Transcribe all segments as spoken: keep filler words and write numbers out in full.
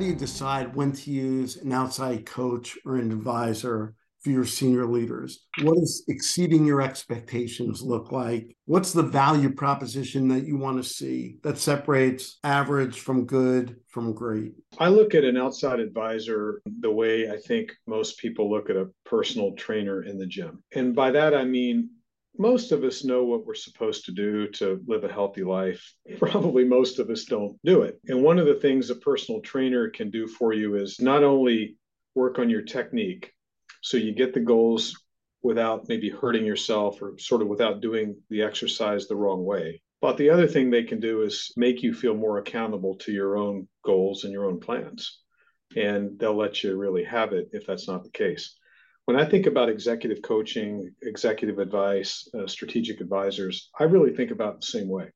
you decide when to use an outside coach or an advisor for your senior leaders? What does exceeding your expectations look like? What's the value proposition that you want to see that separates average from good from great? I look at an outside advisor the way I think most people look at a personal trainer in the gym. And by that, I mean, most of us know what we're supposed to do to live a healthy life. Probably most of us don't do it. And one of the things a personal trainer can do for you is not only work on your technique, so you get the goals without maybe hurting yourself or sort of without doing the exercise the wrong way. But the other thing they can do is make you feel more accountable to your own goals and your own plans. And they'll let you really have it if that's not the case. When I think about executive coaching, executive advice, uh, strategic advisors, I really think about it the same way.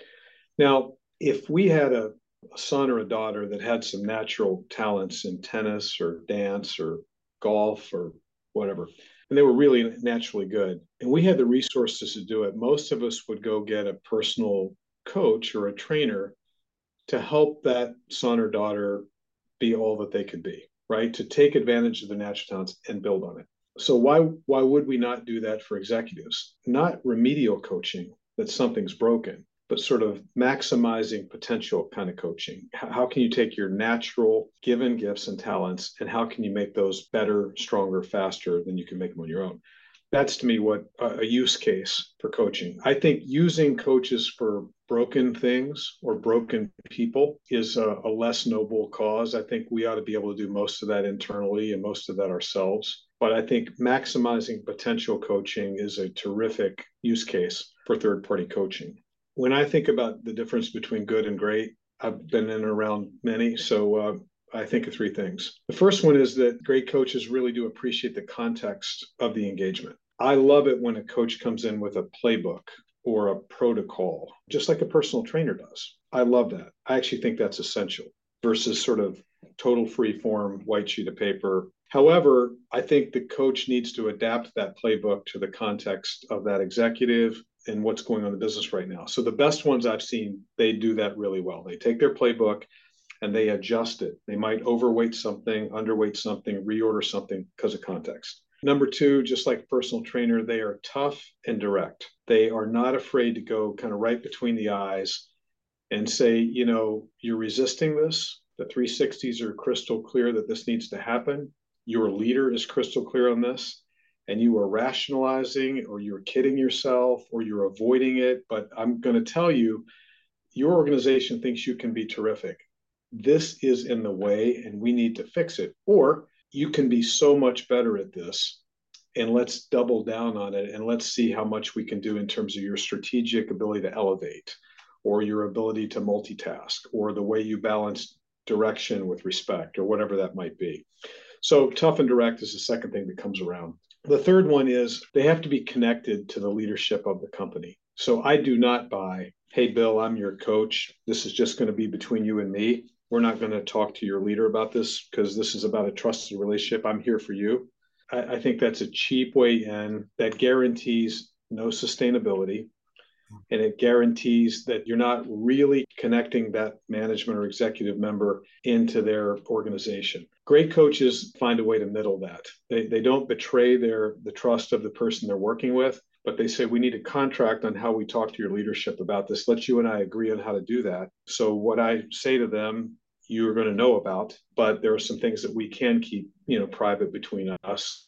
Now, if we had a, a son or a daughter that had some natural talents in tennis or dance or golf or whatever, and they were really naturally good, and we had the resources to do it, most of us would go get a personal coach or a trainer to help that son or daughter be all that they could be, right? To take advantage of their natural talents and build on it. So why why would we not do that for executives? Not remedial coaching that something's broken, but sort of maximizing potential kind of coaching. How can you take your natural given gifts and talents, and how can you make those better, stronger, faster than you can make them on your own? That's to me what a use case for coaching. I think using coaches for broken things or broken people is a, a less noble cause. I think we ought to be able to do most of that internally and most of that ourselves. But I think maximizing potential coaching is a terrific use case for third-party coaching. When I think about the difference between good and great, I've been in and around many, so uh, I think of three things. The first one is that great coaches really do appreciate the context of the engagement. I love it when a coach comes in with a playbook or a protocol, just like a personal trainer does. I love that. I actually think that's essential versus sort of total free form, white sheet of paper. However, I think the coach needs to adapt that playbook to the context of that executive and what's going on in the business right now. So the best ones I've seen, they do that really well. They take their playbook and they adjust it. They might overweight something, underweight something, reorder something because of context. Number two, just like a personal trainer, they are tough and direct. They are not afraid to go kind of right between the eyes and say, you know, you're resisting this. The three sixties are crystal clear that this needs to happen. Your leader is crystal clear on this. And you are rationalizing, or you're kidding yourself, or you're avoiding it. But I'm going to tell you, your organization thinks you can be terrific. This is in the way, and we need to fix it. Or you can be so much better at this, and let's double down on it, and let's see how much we can do in terms of your strategic ability to elevate, or your ability to multitask, or the way you balance direction with respect, or whatever that might be. So tough and direct is the second thing that comes around. The third one is they have to be connected to the leadership of the company. So I do not buy, hey, Bill, I'm your coach. This is just going to be between you and me. We're not going to talk to your leader about this because this is about a trusted relationship. I'm here for you. I, I think that's a cheap way in that guarantees no sustainability. And it guarantees that you're not really connecting that management or executive member into their organization. Great coaches find a way to middle that. They, they don't betray their the trust of the person they're working with, but they say, we need a contract on how we talk to your leadership about this. Let you and I agree on how to do that. So what I say to them, you're going to know about, but there are some things that we can keep, you know, private between us.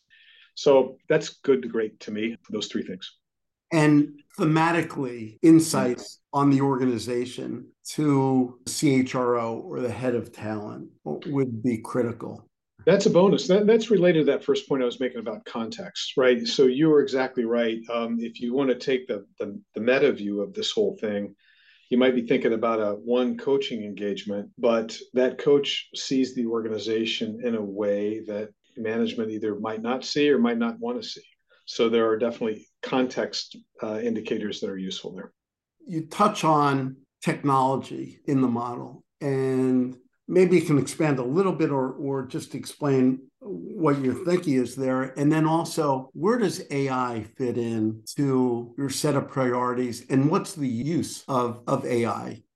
So that's good to great to me, those three things. And thematically, insights on the organization to C H R O or the head of talent would be critical. That's a bonus. That, that's related to that first point I was making about context, right? So you were exactly right. Um, if you want to take the, the, the meta view of this whole thing, you might be thinking about a one coaching engagement, but that coach sees the organization in a way that management either might not see or might not want to see. So there are definitely context uh, indicators that are useful there. You touch on technology in the model, and maybe you can expand a little bit or, or just explain what your thinking is there. And then also, where does A I fit in to your set of priorities, and what's the use of, of A I?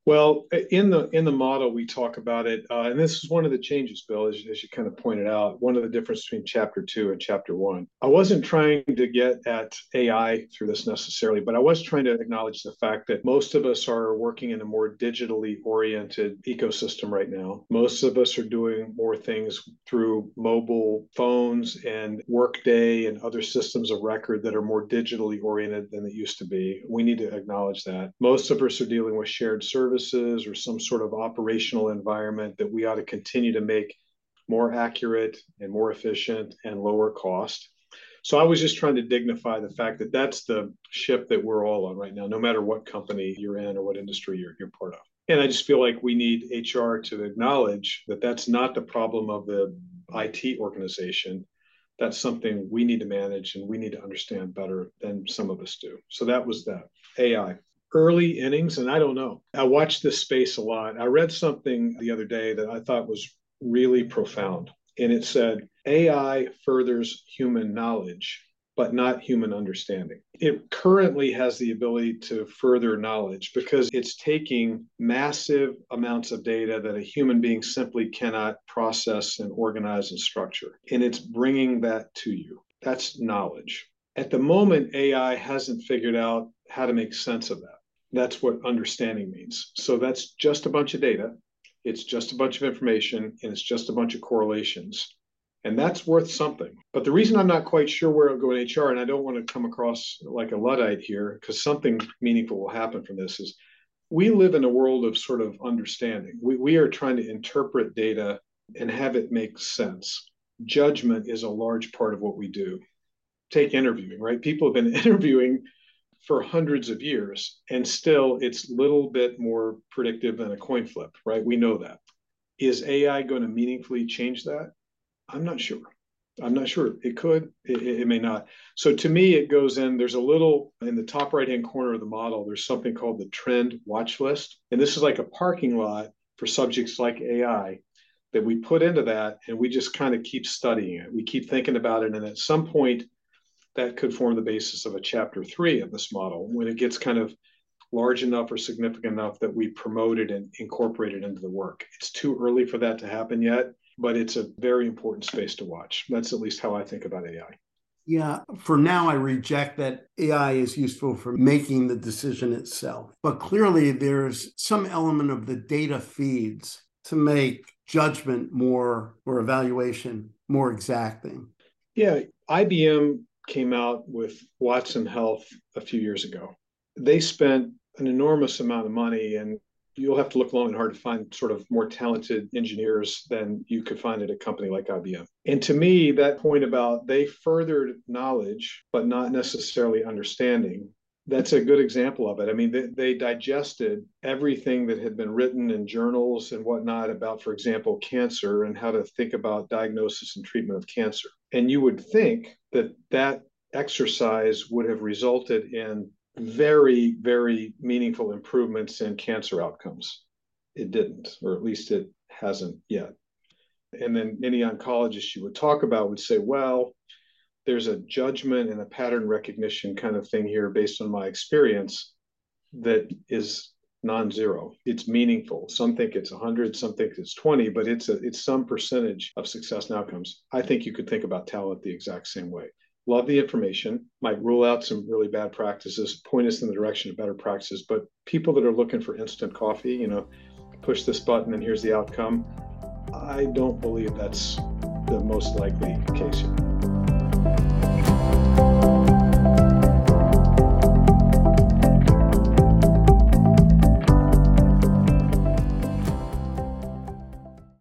Well, in the in the model, we talk about it, uh, and this is one of the changes, Bill, as, as you kind of pointed out, one of the difference between chapter two and chapter one. I wasn't trying to get at A I through this necessarily, but I was trying to acknowledge the fact that most of us are working in a more digitally oriented ecosystem right now. Most of us are doing more things through mobile phones and Workday and other systems of record that are more digitally oriented than they used to be. We need to acknowledge that. Most of us are dealing with shared services or some sort of operational environment that we ought to continue to make more accurate and more efficient and lower cost. So I was just trying to dignify the fact that that's the ship that we're all on right now, no matter what company you're in or what industry you're, you're part of. And I just feel like we need H R to acknowledge that that's not the problem of the I T organization. That's something we need to manage and we need to understand better than some of us do. So that was that. A I. Early innings, and I don't know. I watched this space a lot. I read something the other day that I thought was really profound. And it said, A I furthers human knowledge, but not human understanding. It currently has the ability to further knowledge because it's taking massive amounts of data that a human being simply cannot process and organize and structure. And it's bringing that to you. That's knowledge. At the moment, A I hasn't figured out how to make sense of that. That's what understanding means. So that's just a bunch of data. It's just a bunch of information, and it's just a bunch of correlations. And that's worth something. But the reason I'm not quite sure where it'll go in H R, and I don't want to come across like a Luddite here, because something meaningful will happen from this, is we live in a world of sort of understanding. We, we are trying to interpret data and have it make sense. Judgment is a large part of what we do. Take interviewing, right? People have been interviewing for hundreds of years, and still it's a little bit more predictive than a coin flip, right? We know that. Is A I going to meaningfully change that? I'm not sure. I'm not sure. It could, it, it may not. So to me, it goes in, there's a little, in the top right-hand corner of the model, there's something called the trend watch list. And this is like a parking lot for subjects like A I that we put into that, and we just kind of keep studying it. We keep thinking about it, and at some point, that could form the basis of a chapter three of this model when it gets kind of large enough or significant enough that we promote it and incorporate it into the work. It's too early for that to happen yet, but it's a very important space to watch. That's at least how I think about A I. Yeah, for now, I reject that A I is useful for making the decision itself. But clearly, there's some element of the data feeds to make judgment more, or evaluation more exacting. Yeah, I B M came out with Watson Health a few years ago. They spent an enormous amount of money, and you'll have to look long and hard to find sort of more talented engineers than you could find at a company like I B M. And to me, that point about they furthered knowledge, but not necessarily understanding, that's a good example of it. I mean, they, they digested everything that had been written in journals and whatnot about, for example, cancer and how to think about diagnosis and treatment of cancer. And you would think that that exercise would have resulted in very, very meaningful improvements in cancer outcomes. It didn't, or at least it hasn't yet. And then any oncologist you would talk about would say, well, there's a judgment and a pattern recognition kind of thing here based on my experience that is non-zero. It's meaningful. Some think it's one hundred, some think it's twenty, but it's a it's some percentage of success and outcomes. I think you could think about talent the exact same way. Love the information, might rule out some really bad practices, point us in the direction of better practices, but people that are looking for instant coffee, you know, push this button and here's the outcome, I don't believe that's the most likely case here.